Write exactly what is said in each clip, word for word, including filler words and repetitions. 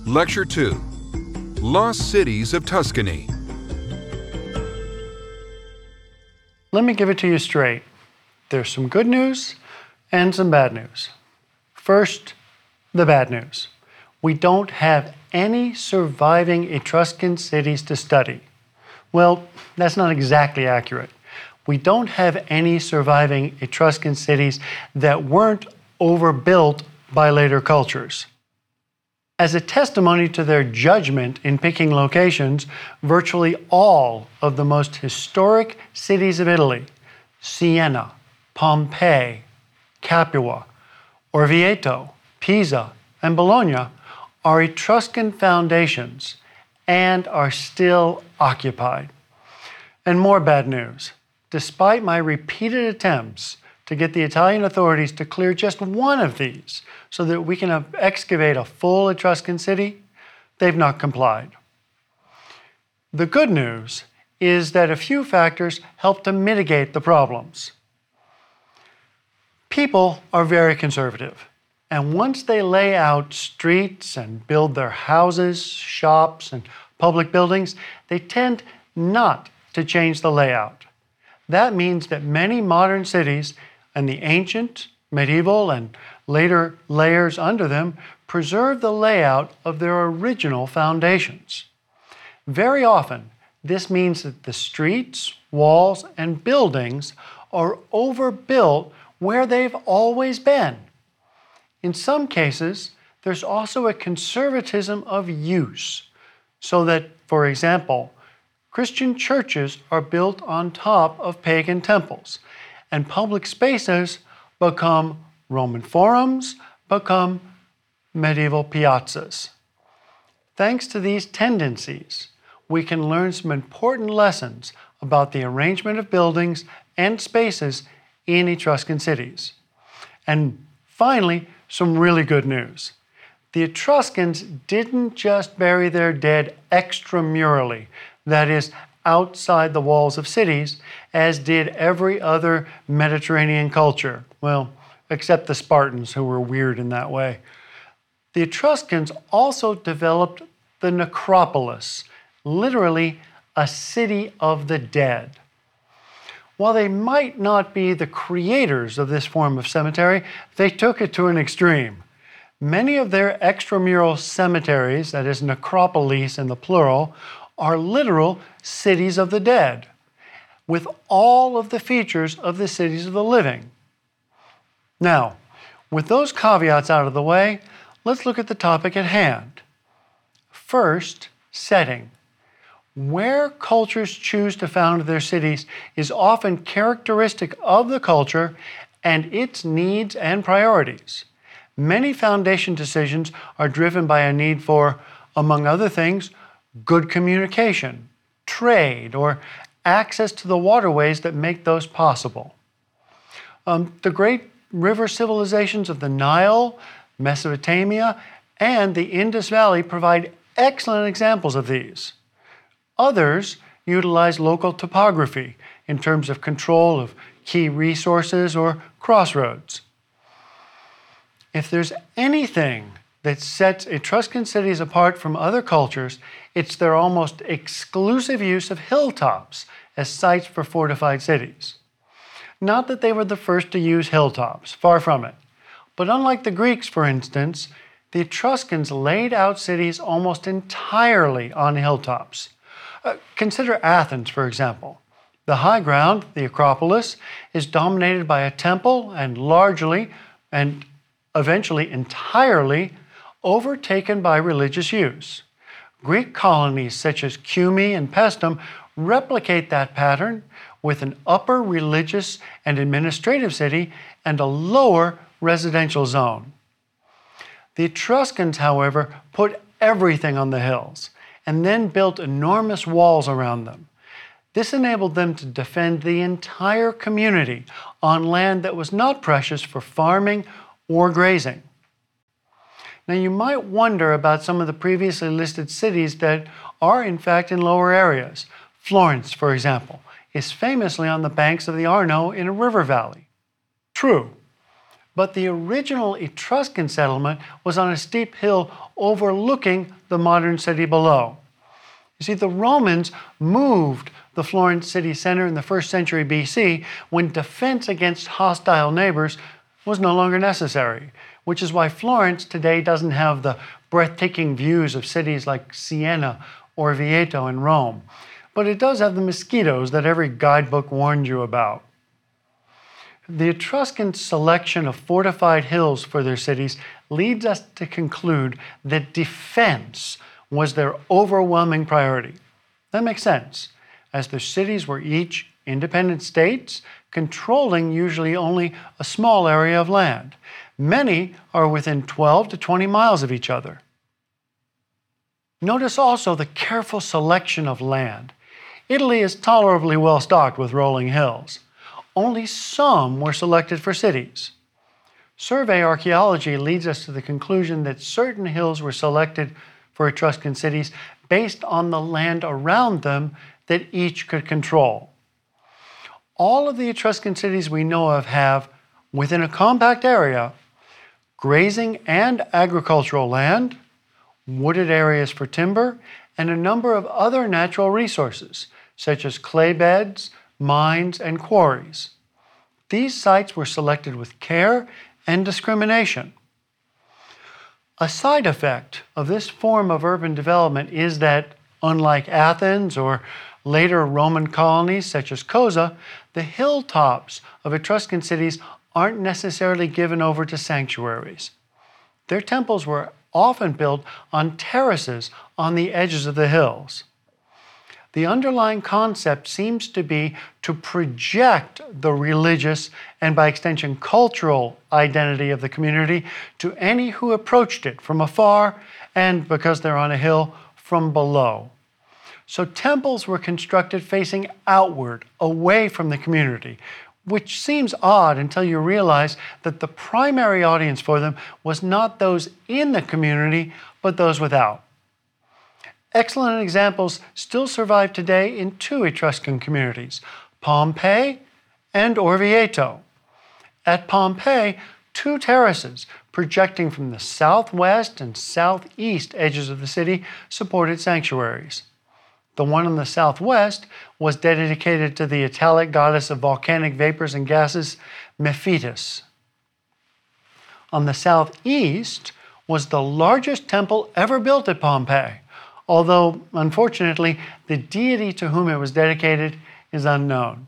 Lecture two, Lost Cities of Tuscany. Let me give it to you straight. There's some good news and some bad news. First, the bad news. We don't have any surviving Etruscan cities to study. Well, that's not exactly accurate. We don't have any surviving Etruscan cities that weren't overbuilt by later cultures. As a testimony to their judgment in picking locations, virtually all of the most historic cities of Italy, Siena, Pompeii, Capua, Orvieto, Pisa, and Bologna, are Etruscan foundations and are still occupied. And more bad news. Despite my repeated attempts to get the Italian authorities to clear just one of these so that we can excavate a full Etruscan city, they've not complied. The good news is that a few factors help to mitigate the problems. People are very conservative, and once they lay out streets and build their houses, shops, and public buildings, they tend not to change the layout. That means that many modern cities and the ancient, medieval, and later layers under them preserve the layout of their original foundations. Very often, this means that the streets, walls, and buildings are overbuilt where they've always been. In some cases, there's also a conservatism of use, so that, for example, Christian churches are built on top of pagan temples, and public spaces become Roman forums, become medieval piazzas. Thanks to these tendencies, we can learn some important lessons about the arrangement of buildings and spaces in Etruscan cities. And finally, some really good news. The Etruscans didn't just bury their dead extramurally, that is, outside the walls of cities, as did every other Mediterranean culture. Well, except the Spartans, who were weird in that way. The Etruscans also developed the necropolis, literally a city of the dead. While they might not be the creators of this form of cemetery, they took it to an extreme. Many of their extramural cemeteries, that is necropolis in the plural, are literal cities of the dead, with all of the features of the cities of the living. Now, with those caveats out of the way, let's look at the topic at hand. First, setting. Where cultures choose to found their cities is often characteristic of the culture and its needs and priorities. Many foundation decisions are driven by a need for, among other things, good communication, trade, or access to the waterways that make those possible. Um, the great river civilizations of the Nile, Mesopotamia, and the Indus Valley provide excellent examples of these. Others utilize local topography in terms of control of key resources or crossroads. If there's anything that sets Etruscan cities apart from other cultures, it's their almost exclusive use of hilltops as sites for fortified cities. Not that they were the first to use hilltops, far from it. But unlike the Greeks, for instance, the Etruscans laid out cities almost entirely on hilltops. Uh, consider Athens, for example. The high ground, the Acropolis, is dominated by a temple and largely, and eventually entirely, overtaken by religious use. Greek colonies such as Cumae and Paestum replicate that pattern with an upper religious and administrative city and a lower residential zone. The Etruscans, however, put everything on the hills and then built enormous walls around them. This enabled them to defend the entire community on land that was not precious for farming or grazing. Now, you might wonder about some of the previously listed cities that are in fact in lower areas. Florence, for example, is famously on the banks of the Arno in a river valley. True, But the original Etruscan settlement was on a steep hill overlooking the modern city below. You see, the Romans moved the Florence city center in the first century B C when defense against hostile neighbors was no longer necessary, which is why Florence today doesn't have the breathtaking views of cities like Siena or Orvieto in Rome. But it does have the mosquitoes that every guidebook warned you about. The Etruscan selection of fortified hills for their cities leads us to conclude that defense was their overwhelming priority. That makes sense, as their cities were each independent states, controlling usually only a small area of land. Many are within twelve to twenty miles of each other. Notice also the careful selection of land. Italy is tolerably well stocked with rolling hills. Only some were selected for cities. Survey archaeology leads us to the conclusion that certain hills were selected for Etruscan cities based on the land around them that each could control. All of the Etruscan cities we know of have, within a compact area, grazing and agricultural land, wooded areas for timber, and a number of other natural resources, such as clay beds, mines, and quarries. These sites were selected with care and discrimination. A side effect of this form of urban development is that, unlike Athens or later Roman colonies such as Cosa, the hilltops of Etruscan cities aren't necessarily given over to sanctuaries. Their temples were often built on terraces on the edges of the hills. The underlying concept seems to be to project the religious and, by extension, cultural identity of the community to any who approached it from afar and, because they're on a hill, from below. So temples were constructed facing outward, away from the community, which seems odd until you realize that the primary audience for them was not those in the community, but those without. Excellent examples still survive today in two Etruscan communities, Pompeii and Orvieto. At Pompeii, two terraces projecting from the southwest and southeast edges of the city supported sanctuaries. The one on the southwest was dedicated to the Italic goddess of volcanic vapors and gases, Mephitis. On the southeast was the largest temple ever built at Pompeii, although, unfortunately, the deity to whom it was dedicated is unknown.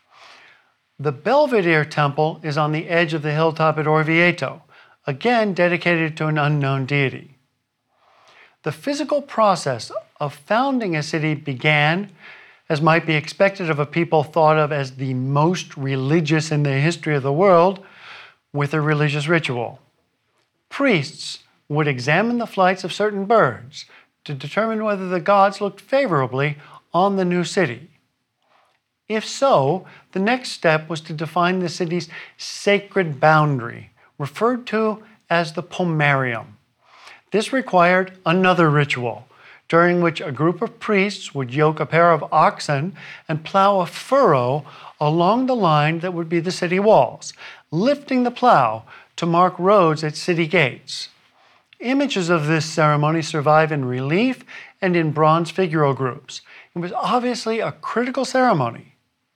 The Belvedere Temple is on the edge of the hilltop at Orvieto, again dedicated to an unknown deity. The physical process of founding a city began, as might be expected of a people thought of as the most religious in the history of the world, with a religious ritual. Priests would examine the flights of certain birds to determine whether the gods looked favorably on the new city. If so, the next step was to define the city's sacred boundary, referred to as the pomerium. This required another ritual, during which a group of priests would yoke a pair of oxen and plow a furrow along the line that would be the city walls, lifting the plow to mark roads at city gates. Images of this ceremony survive in relief and in bronze figural groups. It was obviously a critical ceremony.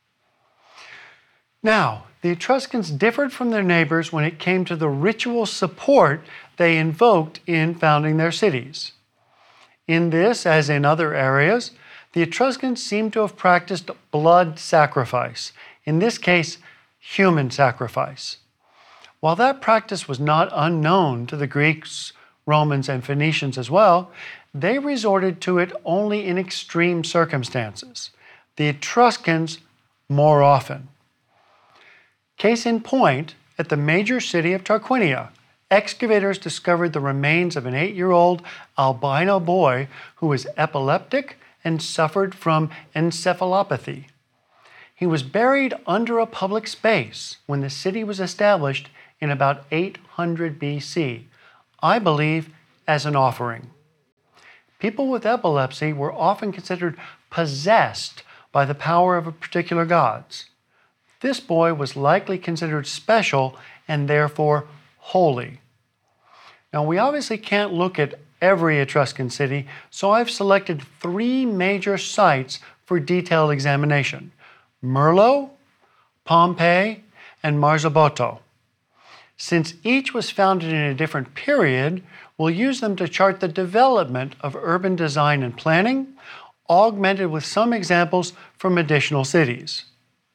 Now, the Etruscans differed from their neighbors when it came to the ritual support they invoked in founding their cities. In this, as in other areas, the Etruscans seem to have practiced blood sacrifice, in this case, human sacrifice. While that practice was not unknown to the Greeks, Romans, and Phoenicians as well, they resorted to it only in extreme circumstances. The Etruscans more often. Case in point, at the major city of Tarquinia, excavators discovered the remains of an eight-year-old albino boy who was epileptic and suffered from encephalopathy. He was buried under a public space when the city was established in about eight hundred B C, I believe as an offering. People with epilepsy were often considered possessed by the power of a particular gods. This boy was likely considered special and therefore holy. Now, we obviously can't look at every Etruscan city, so I've selected three major sites for detailed examination: Merlo, Pompeii, and Marzabotto. Since each was founded in a different period, we'll use them to chart the development of urban design and planning, augmented with some examples from additional cities.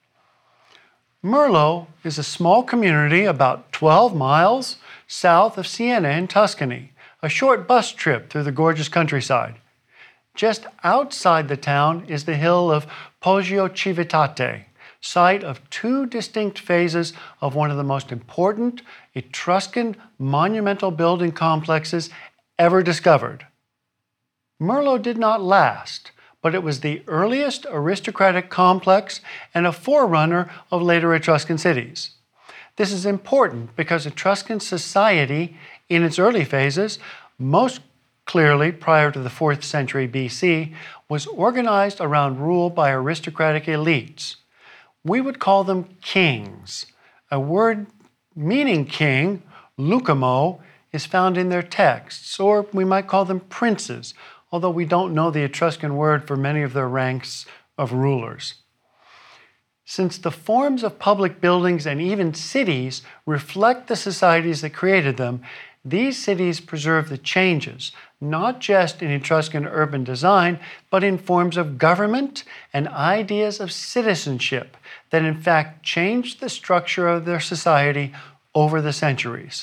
Merlo is a small community about twelve miles south of Siena in Tuscany, a short bus trip through the gorgeous countryside. Just outside the town is the hill of Poggio Civitate, site of two distinct phases of one of the most important Etruscan monumental building complexes ever discovered. Merlo did not last, but it was the earliest aristocratic complex and a forerunner of later Etruscan cities. This is important because Etruscan society, in its early phases, most clearly prior to the fourth century B C, was organized around rule by aristocratic elites. We would call them kings. A word meaning king, lukamo, is found in their texts, or we might call them princes, although we don't know the Etruscan word for many of their ranks of rulers. Since the forms of public buildings and even cities reflect the societies that created them, these cities preserve the changes, not just in Etruscan urban design, but in forms of government and ideas of citizenship that in fact changed the structure of their society over the centuries.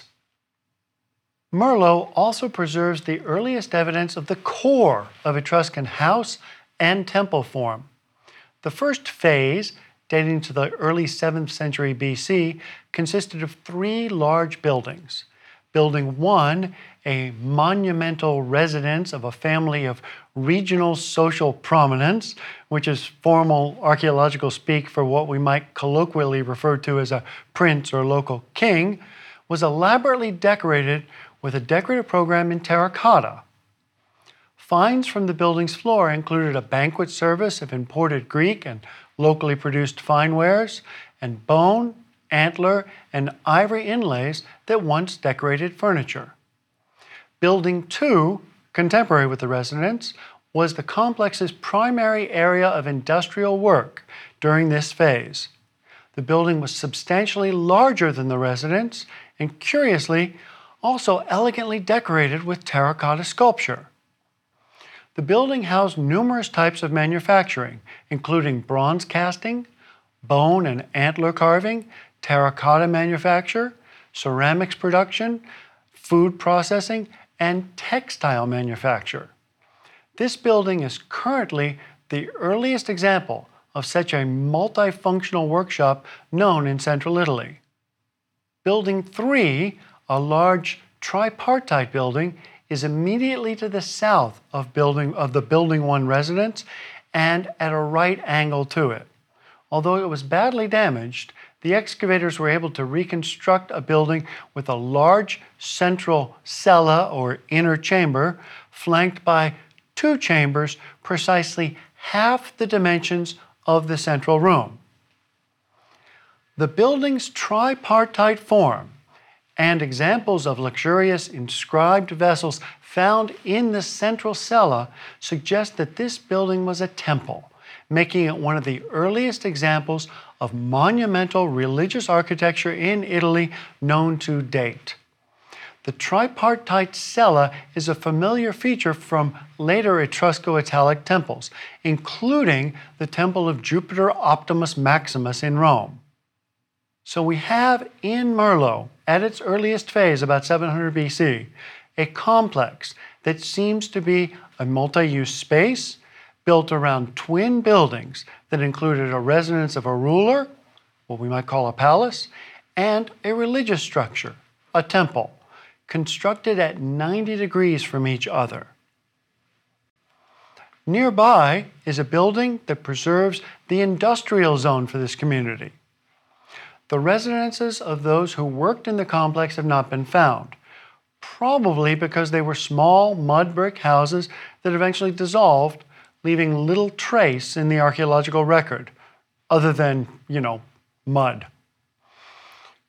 Merlo also preserves the earliest evidence of the core of Etruscan house and temple form. The first phase, dating to the early seventh century B C, consisted of three large buildings. Building one, a monumental residence of a family of regional social prominence, which is formal archaeological speak for what we might colloquially refer to as a prince or local king, was elaborately decorated with a decorative program in terracotta. Finds from the building's floor included a banquet service of imported Greek and locally produced fine wares, and bone, antler, and ivory inlays that once decorated furniture. Building two, contemporary with the residence, was the complex's primary area of industrial work during this phase. The building was substantially larger than the residence and, curiously, also elegantly decorated with terracotta sculpture. The building housed numerous types of manufacturing, including bronze casting, bone and antler carving, terracotta manufacture, ceramics production, food processing, and textile manufacture. This building is currently the earliest example of such a multifunctional workshop known in central Italy. Building three, a large tripartite building, is immediately to the south of, building, of the Building one residence and at a right angle to it. Although it was badly damaged, the excavators were able to reconstruct a building with a large central cella or inner chamber flanked by two chambers precisely half the dimensions of the central room. The building's tripartite form and examples of luxurious inscribed vessels found in the central cella suggest that this building was a temple, making it one of the earliest examples of monumental religious architecture in Italy known to date. The tripartite cella is a familiar feature from later Etrusco-Italic temples, including the Temple of Jupiter Optimus Maximus in Rome. So we have in Merlo, at its earliest phase, about seven hundred B C, a complex that seems to be a multi-use space built around twin buildings that included a residence of a ruler, what we might call a palace, and a religious structure, a temple, constructed at ninety degrees from each other. Nearby is a building that preserves the industrial zone for this community. The residences of those who worked in the complex have not been found, probably because they were small mud brick houses that eventually dissolved, leaving little trace in the archaeological record, other than, you know, mud.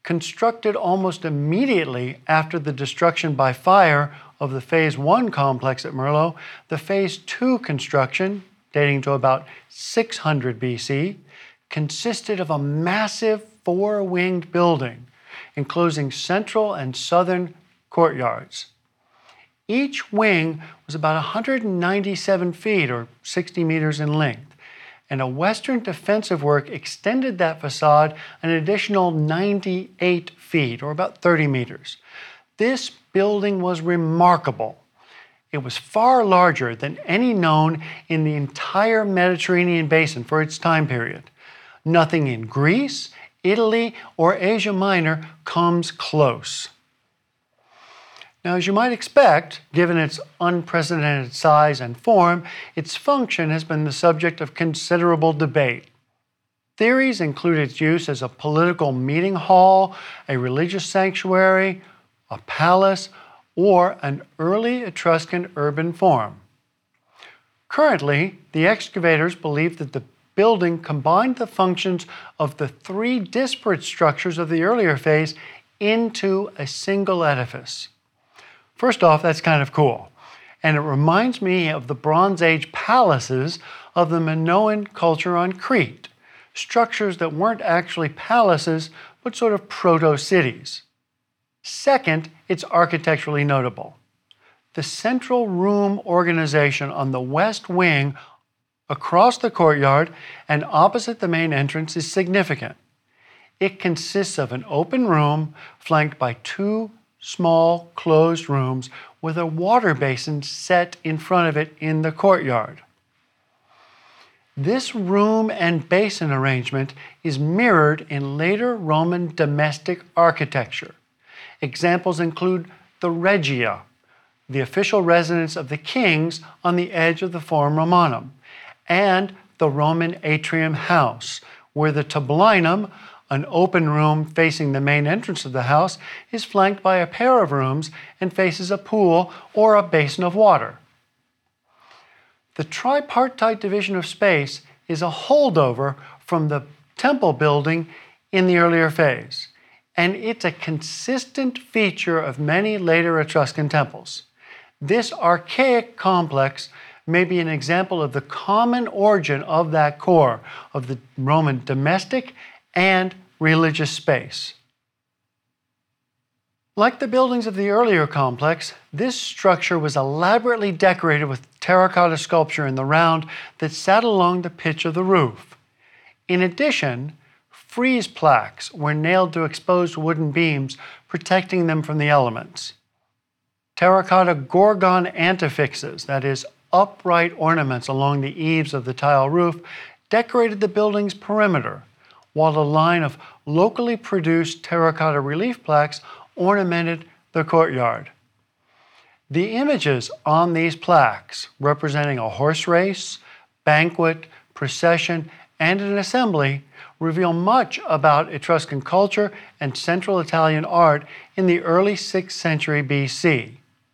Constructed almost immediately after the destruction by fire of the Phase one complex at Merlo, the Phase two construction, dating to about six hundred B C, consisted of a massive four-winged building enclosing central and southern courtyards. Each wing was about one hundred ninety-seven feet or sixty meters in length, and a western defensive work extended that facade an additional ninety-eight feet or about thirty meters. This building was remarkable. It was far larger than any known in the entire Mediterranean basin for its time period. Nothing in Greece, Italy, or Asia Minor comes close. Now, as you might expect, given its unprecedented size and form, its function has been the subject of considerable debate. Theories include its use as a political meeting hall, a religious sanctuary, a palace, or an early Etruscan urban form. Currently, the excavators believe that the building combined the functions of the three disparate structures of the earlier phase into a single edifice. First off, that's kind of cool, and it reminds me of the Bronze Age palaces of the Minoan culture on Crete, structures that weren't actually palaces, but sort of proto-cities. Second, it's architecturally notable. The central room organization on the west wing across the courtyard and opposite the main entrance is significant. It consists of an open room flanked by two small closed rooms with a water basin set in front of it in the courtyard. This room and basin arrangement is mirrored in later Roman domestic architecture. Examples include the Regia, the official residence of the kings on the edge of the Forum Romanum, and the Roman atrium house, where the tablinum, an open room facing the main entrance of the house, is flanked by a pair of rooms and faces a pool or a basin of water. The tripartite division of space is a holdover from the temple building in the earlier phase, and it's a consistent feature of many later Etruscan temples. This archaic complex may be an example of the common origin of that core of the Roman domestic and religious space. Like the buildings of the earlier complex, this structure was elaborately decorated with terracotta sculpture in the round that sat along the pitch of the roof. In addition, frieze plaques were nailed to exposed wooden beams, protecting them from the elements. Terracotta gorgon antefixes, that is, upright ornaments along the eaves of the tile roof, decorated the building's perimeter, while a line of locally produced terracotta relief plaques ornamented the courtyard. The images on these plaques, representing a horse race, banquet, procession, and an assembly, reveal much about Etruscan culture and Central Italian art in the early sixth century B C.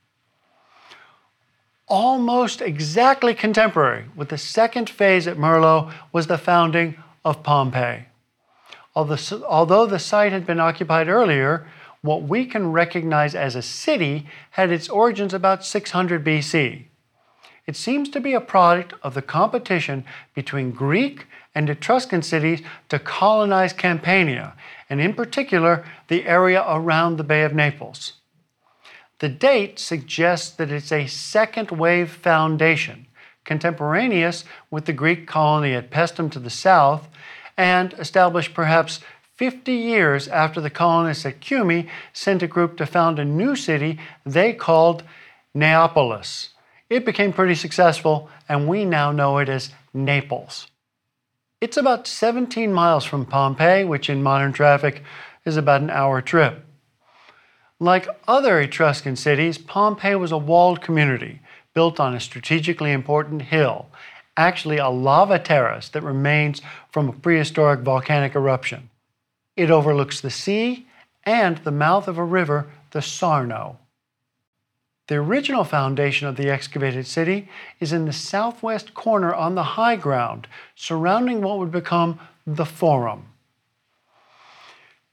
Almost exactly contemporary with the second phase at Merlo was the founding of Pompeii. Although the site had been occupied earlier, what we can recognize as a city had its origins about six hundred B C. It seems to be a product of the competition between Greek and Etruscan cities to colonize Campania, and in particular, the area around the Bay of Naples. The date suggests that it's a second wave foundation, contemporaneous with the Greek colony at Paestum to the south, and established perhaps fifty years after the colonists at Cumae sent a group to found a new city they called Neapolis. It became pretty successful, and we now know it as Naples. It's about seventeen miles from Pompeii, which in modern traffic is about an hour trip. Like other Etruscan cities, Pompeii was a walled community built on a strategically important hill, actually a lava terrace that remains from a prehistoric volcanic eruption. It overlooks the sea and the mouth of a river, the Sarno. The original foundation of the excavated city is in the southwest corner on the high ground, surrounding what would become the Forum.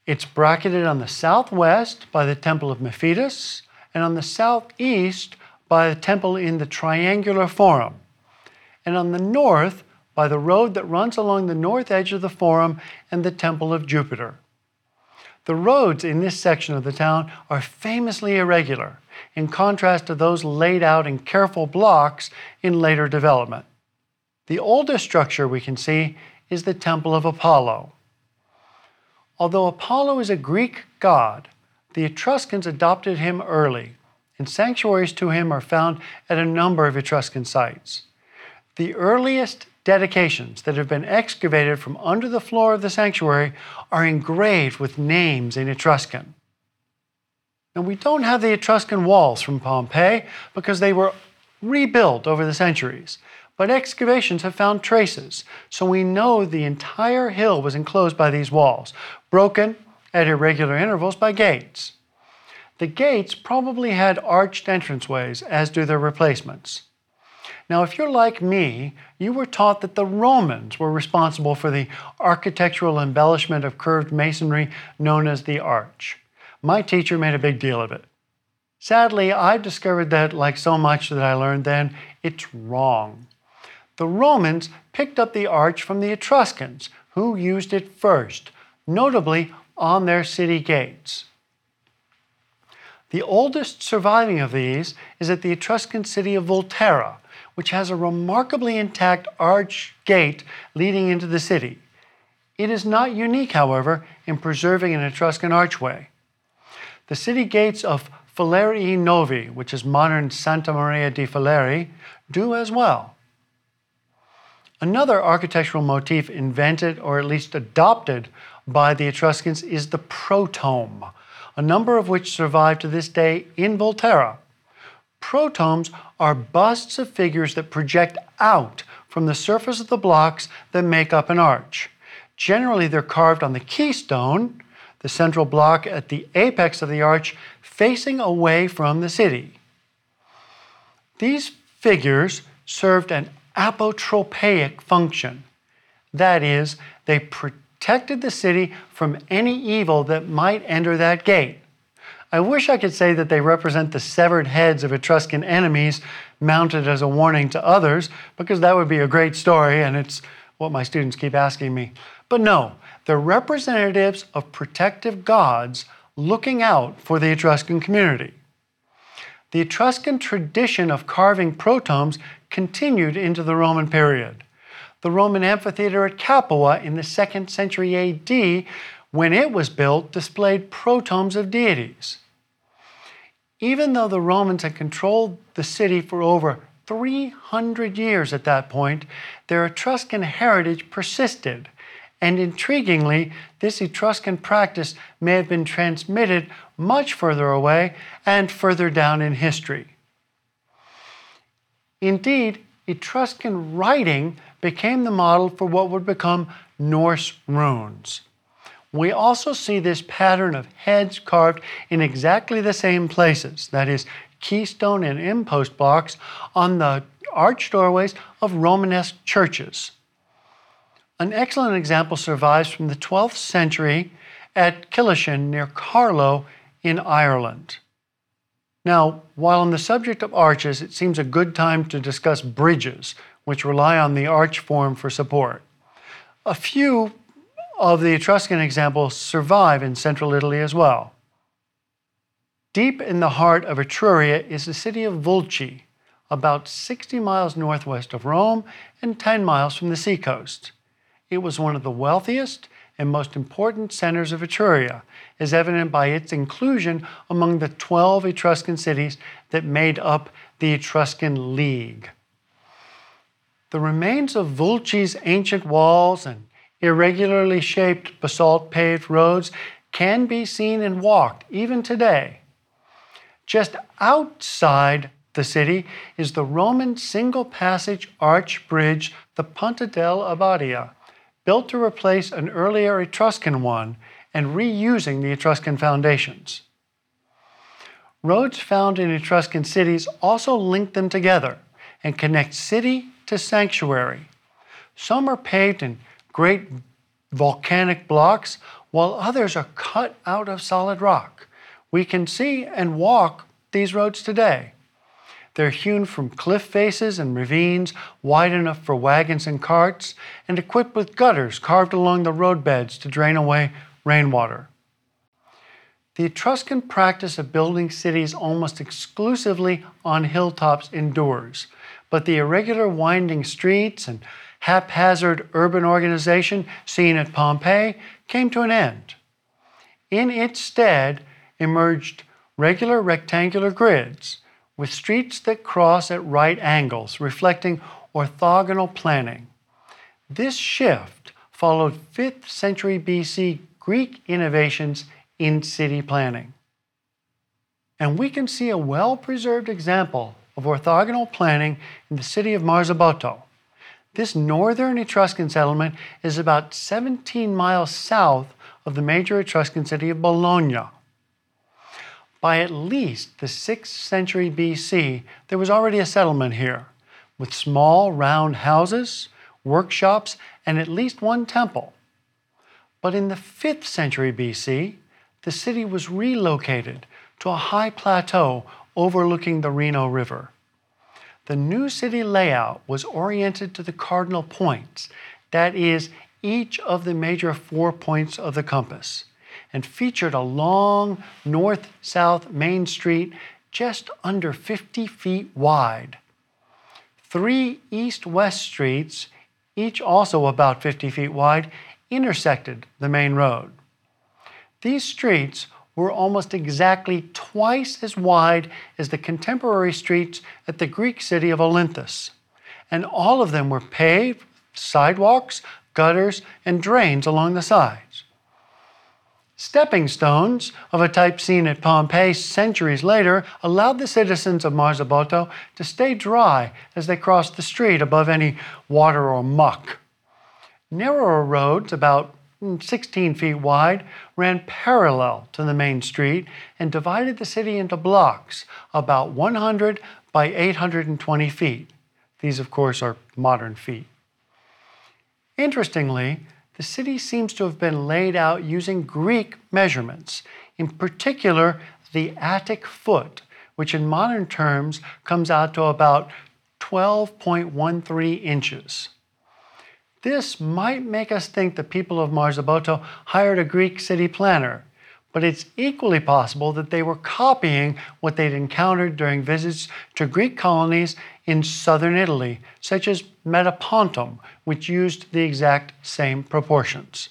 It's bracketed on the southwest by the Temple of Mephitis and on the southeast by the temple in the Triangular Forum, and on the north by the road that runs along the north edge of the Forum and the Temple of Jupiter. The roads in this section of the town are famously irregular, in contrast to those laid out in careful blocks in later development. The oldest structure we can see is the Temple of Apollo. Although Apollo is a Greek god, the Etruscans adopted him early, and sanctuaries to him are found at a number of Etruscan sites. The earliest dedications that have been excavated from under the floor of the sanctuary are engraved with names in Etruscan. Now, we don't have the Etruscan walls from Pompeii because they were rebuilt over the centuries, but excavations have found traces, so we know the entire hill was enclosed by these walls, broken at irregular intervals by gates. The gates probably had arched entranceways, as do their replacements. Now, if you're like me, you were taught that the Romans were responsible for the architectural embellishment of curved masonry known as the arch. My teacher made a big deal of it. Sadly, I've discovered that, like so much that I learned then, it's wrong. The Romans picked up the arch from the Etruscans, who used it first, notably on their city gates. The oldest surviving of these is at the Etruscan city of Volterra, which has a remarkably intact arch gate leading into the city. It is not unique, however, in preserving an Etruscan archway. The city gates of Falerii Novi, which is modern Santa Maria di Faleri, do as well. Another architectural motif invented, or at least adopted, by the Etruscans is the protome, a number of which survive to this day in Volterra. Protomes are busts of figures that project out from the surface of the blocks that make up an arch. Generally, they're carved on the keystone, the central block at the apex of the arch, facing away from the city. These figures served an apotropaic function. That is, they protected the city from any evil that might enter that gate. I wish I could say that they represent the severed heads of Etruscan enemies mounted as a warning to others, because that would be a great story, and it's what my students keep asking me. But no, they're representatives of protective gods looking out for the Etruscan community. The Etruscan tradition of carving protomes continued into the Roman period. The Roman amphitheater at Capua in the second century A D, when it was built, displayed protomes of deities. Even though the Romans had controlled the city for over three hundred years at that point, their Etruscan heritage persisted, and intriguingly, this Etruscan practice may have been transmitted much further away and further down in history. Indeed, Etruscan writing became the model for what would become Norse runes. We also see this pattern of heads carved in exactly the same places, that is, keystone and impost blocks, on the arch doorways of Romanesque churches. An excellent example survives from the twelfth century at Killishin near Carlow in Ireland. Now, while on the subject of arches, it seems a good time to discuss bridges, which rely on the arch form for support. A few of the Etruscan examples survive in central Italy as well. Deep in the heart of Etruria is the city of Vulci, about sixty miles northwest of Rome and ten miles from the seacoast. It was one of the wealthiest and most important centers of Etruria, as evident by its inclusion among the twelve Etruscan cities that made up the Etruscan League. The remains of Vulci's ancient walls and irregularly shaped basalt-paved roads can be seen and walked even today. Just outside the city is the Roman single-passage arch bridge, the Ponte dell'Abbadia, built to replace an earlier Etruscan one and reusing the Etruscan foundations. Roads found in Etruscan cities also link them together and connect city to sanctuary. Some are paved in great volcanic blocks, while others are cut out of solid rock. We can see and walk these roads today. They're hewn from cliff faces and ravines wide enough for wagons and carts, and equipped with gutters carved along the roadbeds to drain away rainwater. The Etruscan practice of building cities almost exclusively on hilltops endures, but the irregular winding streets and haphazard urban organization seen at Pompeii came to an end. In its stead emerged regular rectangular grids with streets that cross at right angles, reflecting orthogonal planning. This shift followed fifth century B C Greek innovations in city planning. And we can see a well-preserved example of orthogonal planning in the city of Marzabotto. This northern Etruscan settlement is about seventeen miles south of the major Etruscan city of Bologna. By at least the sixth century B C, there was already a settlement here, with small round houses, workshops, and at least one temple. But in the fifth century B C, the city was relocated to a high plateau overlooking the Reno River. The new city layout was oriented to the cardinal points, that is, each of the major four points of the compass, and featured a long north-south main street just under fifty feet wide. Three east-west streets, each also about fifty feet wide, intersected the main road. These streets were almost exactly twice as wide as the contemporary streets at the Greek city of Olynthus, and all of them were paved, sidewalks, gutters, and drains along the sides. Stepping stones, of a type seen at Pompeii centuries later, allowed the citizens of Marzabotto to stay dry as they crossed the street above any water or muck. Narrower roads, about sixteen feet wide, ran parallel to the main street and divided the city into blocks about one hundred by eight hundred twenty feet. These, of course, are modern feet. Interestingly, the city seems to have been laid out using Greek measurements, in particular the Attic foot, which in modern terms comes out to about twelve point one three inches. This might make us think the people of Marzabotto hired a Greek city planner, but it's equally possible that they were copying what they'd encountered during visits to Greek colonies in southern Italy, such as Metapontum, which used the exact same proportions.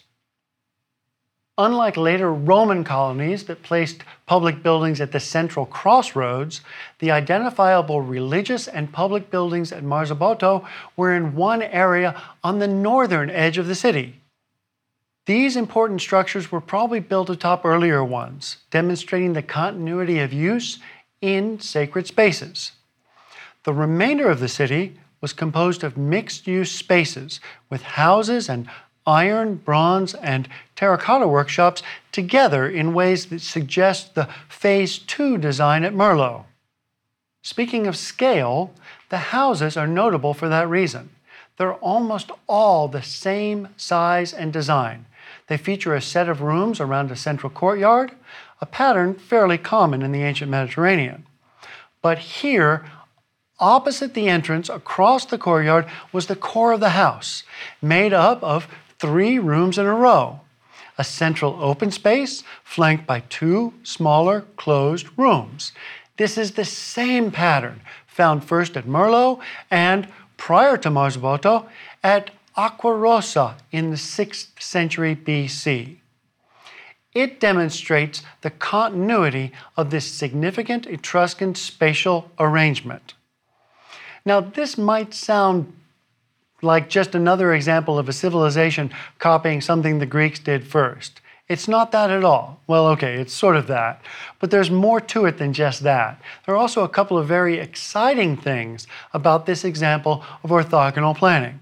Unlike later Roman colonies that placed public buildings at the central crossroads, the identifiable religious and public buildings at Marzabotto were in one area on the northern edge of the city. These important structures were probably built atop earlier ones, demonstrating the continuity of use in sacred spaces. The remainder of the city was composed of mixed-use spaces with houses and iron, bronze, and terracotta workshops together in ways that suggest the Phase Two design at Merlo. Speaking of scale, the houses are notable for that reason. They're almost all the same size and design. They feature a set of rooms around a central courtyard, a pattern fairly common in the ancient Mediterranean. But here, opposite the entrance across the courtyard, was the core of the house, made up of three rooms in a row, a central open space flanked by two smaller closed rooms. This is the same pattern found first at Merlo and, prior to Marzabotto, at Aquarossa in the sixth century B C. It demonstrates the continuity of this significant Etruscan spatial arrangement. Now, this might sound like just another example of a civilization copying something the Greeks did first. It's not that at all. Well, okay, it's sort of that. But there's more to it than just that. There are also a couple of very exciting things about this example of orthogonal planning.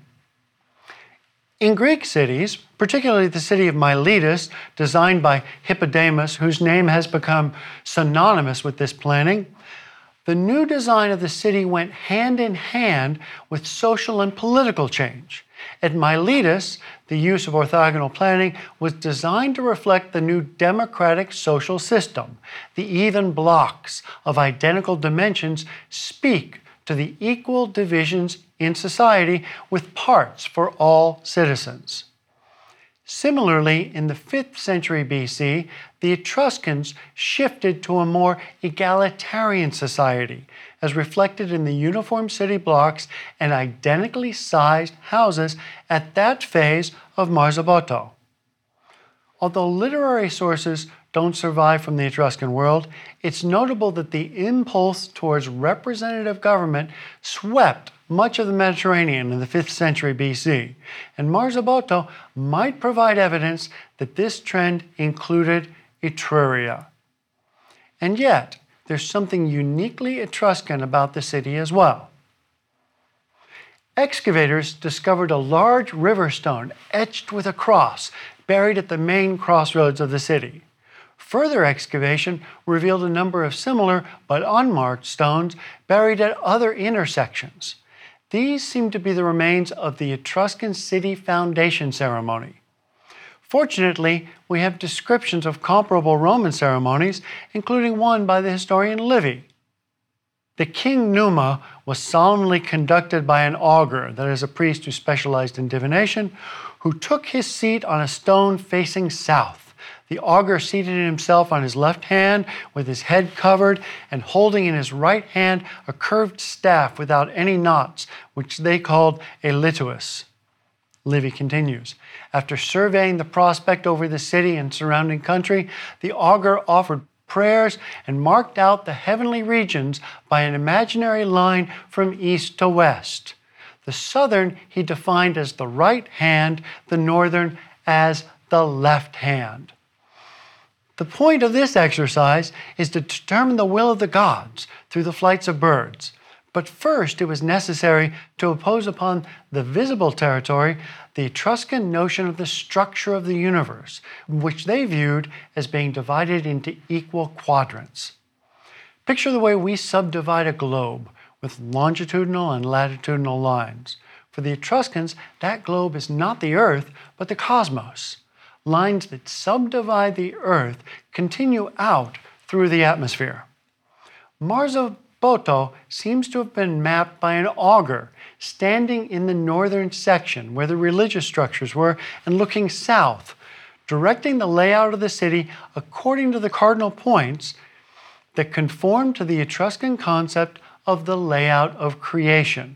In Greek cities, particularly the city of Miletus, designed by Hippodamus, whose name has become synonymous with this planning, The new design of the city went hand in hand with social and political change. At Miletus, the use of orthogonal planning was designed to reflect the new democratic social system. The even blocks of identical dimensions speak to the equal divisions in society with parts for all citizens. Similarly, in the fifth century B C, the Etruscans shifted to a more egalitarian society, as reflected in the uniform city blocks and identically sized houses at that phase of Marzabotto. Although literary sources don't survive from the Etruscan world, it's notable that the impulse towards representative government swept much of the Mediterranean in the fifth century B C, and Marzabotto might provide evidence that this trend included Etruria. And yet, there's something uniquely Etruscan about the city as well. Excavators discovered a large river stone etched with a cross buried at the main crossroads of the city. Further excavation revealed a number of similar but unmarked stones buried at other intersections. These seem to be the remains of the Etruscan city foundation ceremony. Fortunately, we have descriptions of comparable Roman ceremonies, including one by the historian Livy. The king Numa was solemnly conducted by an augur, that is, a priest who specialized in divination, who took his seat on a stone facing south. The augur seated himself on his left hand with his head covered and holding in his right hand a curved staff without any knots, which they called a lituus. Livy continues, after surveying the prospect over the city and surrounding country, the augur offered prayers and marked out the heavenly regions by an imaginary line from east to west. The southern he defined as the right hand, the northern as the left hand. The point of this exercise is to determine the will of the gods through the flights of birds. But first, it was necessary to impose upon the visible territory the Etruscan notion of the structure of the universe, which they viewed as being divided into equal quadrants. Picture the way we subdivide a globe with longitudinal and latitudinal lines. For the Etruscans, that globe is not the Earth, but the cosmos. Lines that subdivide the Earth continue out through the atmosphere. Marzabotto seems to have been mapped by an augur standing in the northern section where the religious structures were and looking south, directing the layout of the city according to the cardinal points that conform to the Etruscan concept of the layout of creation.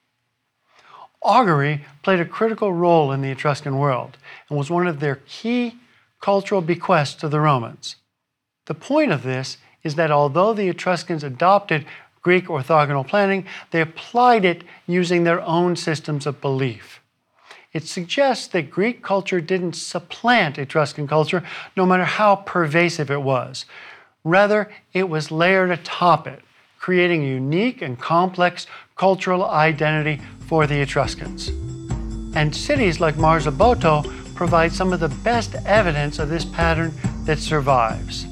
Augury played a critical role in the Etruscan world and was one of their key cultural bequests to the Romans. The point of this is that although the Etruscans adopted Greek orthogonal planning, they applied it using their own systems of belief. It suggests that Greek culture didn't supplant Etruscan culture, no matter how pervasive it was. Rather, it was layered atop it, creating a unique and complex cultural identity for the Etruscans. And cities like Marzabotto provide some of the best evidence of this pattern that survives.